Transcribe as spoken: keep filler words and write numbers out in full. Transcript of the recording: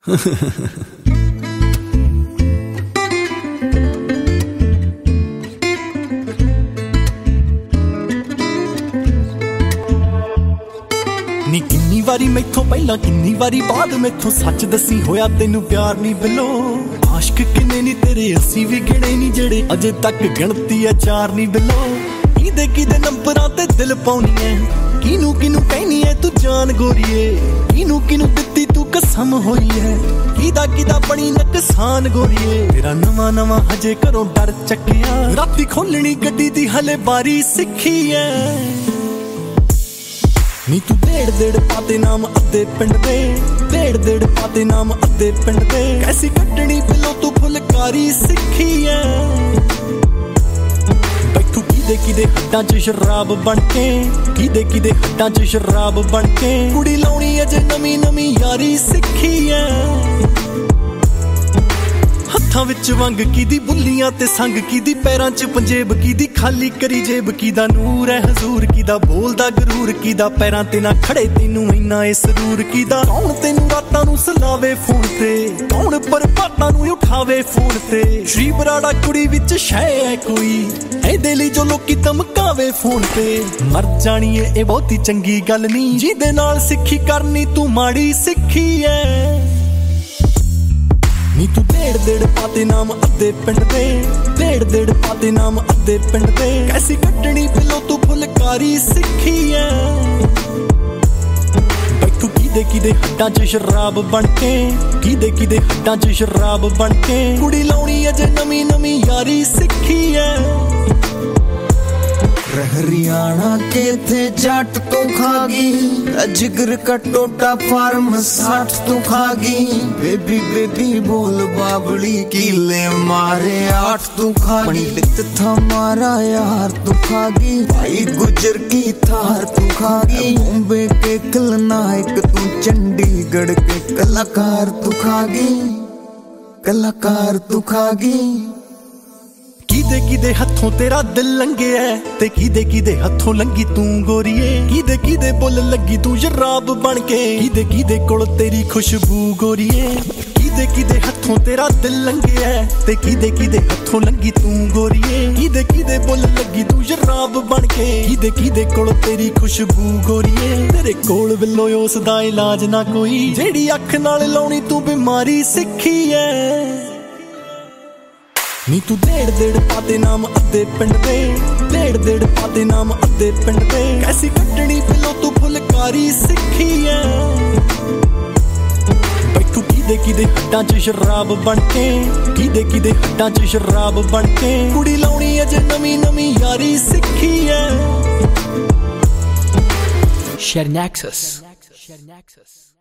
ਨੀ ਕਿੰਨੀ ਵਾਰੀ ਮੈਥੋਂ ਪਹਿਲਾਂ ਕਿੰਨੀ ਵਾਰੀ ਬਾਅਦ ਮੈਥੋਂ ਸੱਚ ਦੱਸੀ ਹੋਇਆ ਤੈਨੂੰ ਪਿਆਰ ਨਹੀਂ ਬਿੱਲੋ। ਆਸ਼ਕ ਕਿੰਨੇ ਨੀ ਤੇਰੇ ਅਸੀਂ ਵੀ ਗਿਣੇ ਨੀ ਜਿਹੜੇ ਅਜੇ ਤੱਕ ਗਿਣਤੀ ਆ ਚਾਰ ਨਹੀਂ ਬਿੱਲੋ। ਕਿਹਦੇ ਕਿਹਦੇ ਨੰਬਰਾਂ ਤੇ ਦਿਲ ਪਾਉਣੀ ਐ, ਕਿਹਨੂੰ ਕਿਹਨੂੰ ਕਹਿਨੀ ਐ ਤੂੰ ਜਾਨ ਗੋਰੀਏ, ਕਿਹਨੂੰ ਕਿਹਨੂੰ ਦਿੱਤੀ ਤੂੰ ਕਸਮ ਹੋਈ ਐ, ਕਿਹਦਾ ਕਿਹਦਾ ਬਣੀ ਨੁਕਸਾਨ ਗੋਰੀਏ। ਤੇਰਾ ਨਵਾਂ ਨਵਾਂ ਹਜੇ ਘਰੋਂ ਡਰ ਚੱਕਿਆ, ਰਾਤੀ ਖੋਲਣੀ ਗੱਡੀ ਦੀ ਹਲੇ ਬਾਰੀ ਸਿੱਖੀ ਐ। ਨੀ ਤੂੰ ਡੇਢ ਡੇਢ ਪਾਤੇ ਨਾਮ ਅੱਧੇ ਪਿੰਡ ਦੇ, ਡੇਢ ਡੇਢ ਪਾਤੇ ਨਾਮ ਅੱਧੇ ਪਿੰਡ ਦੇ। ਕੈਸੀ ਕੱਟਣੀ ਬਿੱਲੋ ਤੂੰ ਫੁਲਕਾਰੀ ਸਿੱਖੀ ਐ। ਬੈਠੂ ਕਿਦੇ ਕਿਦੇ ਹੱਡਾਂ ਚ ਸ਼ਰਾਬ ਬਣ ਕੇ, ਕਿਦੇ ਕਿਦੇ ਹੱਡਾਂ ਚ ਸ਼ਰਾਬ ਬਣ ਕੇ। ਕੁੜੀ ਲਾਉਣੀ ਅਜੇ ਨਵੀਂ ਨਵੀਂ ਯਾਰੀ ਸਿੱਖੀ ਐ। ਹੱਥਾਂ ਵਿੱਚ ਵੰਗ ਕਿਦੀ ਬੁੱਲੀਆਂ ਤੇ ਸੰਗ ਕਿਦੀ, ਪੈਰਾਂ ਚ ਪੰਜੇਬ ਕਿਦੀ ਖਾਲੀ ਕਰੀ ਜੇਬ। ਕਿਦਾ ਨੂਰ ਹੈ ਹਜ਼ੂਰ, ਕਿਦਾ ਬੋਲਦਾ ਗਰੂਰ, ਕਿਦਾ ਪੈਰਾਂ ਤੇ ਨਾ ਖੜੇ ਤੈਨੂੰ ਇੰਨਾ ਏ ਸਰੂਰ। ਕਿਦਾ ਕੌਣ ਤੈਨੂੰ ਰਾਤਾਂ ਨੂੰ ਸਲਾਵੇ ਫੋਨ ਤੇ, ਕੌਣ ਬਰਬਾਦਾਂ ਨੂੰ ਉਠਾਵੇ ਫੋਨ ਤੇ। ਸ਼੍ਰੀ ਬਰਾੜਾ ਕੁੜੀ ਵਿੱਚ ਸ਼ੈ ਹੈ ਕੋਈ, ਇਹਦੇ ਲਈ ਜੋ ਲੋਕੀ ਧਮਕਾਵੇ ਫੋਨ ਤੇ। ਮਰ ਜਾਣੀ ਏ ਇਹ ਬਹੁਤੀ ਚੰਗੀ ਗੱਲ ਨਹੀਂ, ਜਿਹਦੇ ਨਾਲ ਸਿੱਖੀ ਕਰਨੀ ਤੂੰ ਮਾੜੀ ਸਿੱਖੀ ਐ। ਨੀ ਤੂੰ ਡੇਢ ਡੇਢ ਪਾਤੇ ਨਾਮ ਅੱਧੇ ਪਿੰਡ ਦੇ, ਡੇਢ ਡੇਢ ਪਾਤੇ ਨਾਮ ਅੱਧੇ ਪਿੰਡ ਦੇ। ਕੈਸੀ ਕੱਟਣੀ ਬਿੱਲੋ ਤੂੰ ਫੁਲਕਾਰੀ ਸਿੱਖੀ ਐ। ਬੈਠੂ ਕਿਦੇ ਕਿਦੇ ਹੱਡਾਂ ਚ ਸ਼ਰਾਬ ਬਣ ਕੇ, ਕਿਦੇ ਕਿਦੇ ਹੱਡਾਂ ਚ ਸ਼ਰਾਬ ਬਣ ਕੇ। ਕੁੜੀ ਲਾਉਣੀ ਅਜੇ ਨਵੀਂ ਨਵੀਂ ਯਾਰੀ ਸਿੱਖੀ ਐ। हरियाणा के थे जाट तो खागी, जिगर का टोटा फार्म साठ तो खागी। बेबी बेबी बोल बाबड़ी कीले मारे आठ तो खागी। पंडित था मारा यार तो खागी, भाई गुजर की थार तो खागी। बॉम्बे के खलनायक तू चंडीगढ़ के कलाकार तो खागी, कलाकार तो खागी। किदे किदे हथों तेरा दिल लंघिया ते किदे किदे हथों लंघी तू गोरीए। किदे किदे बुल लगी तू शराब बन के, किदे किदे कोल तेरी खुशबू गोरीए। किदे किदे हथों तेरा दिल लंघिया ते किदे किदे हथों लंघी तू गोरीए। किदे किदे बुल लगी तू शराब बन के, किदे किदे कोल तेरी खुशबू गोरीए। तेरे कोल बिल्लो उस दा इलाज ना कोई, जेड़ी अख नाल लाउणी तू बीमारी सिक्खी ऐ। नी तू डेढ़ डेढ़ पाते नाम अद्धे पिंड दे, डेढ़ डेढ़ पाते नाम अद्धे पिंड दे। कैसी कटनी पिलो तू फुलकारी सिक्खी ऐ। बैठू किदे किदे हड्डां च शराब बन के, किदे किदे हड्डां च शराब बन के। कुड़ी लाउणी अजे नवीं नवीं यारी सिक्खी ऐ। Shared Nexus.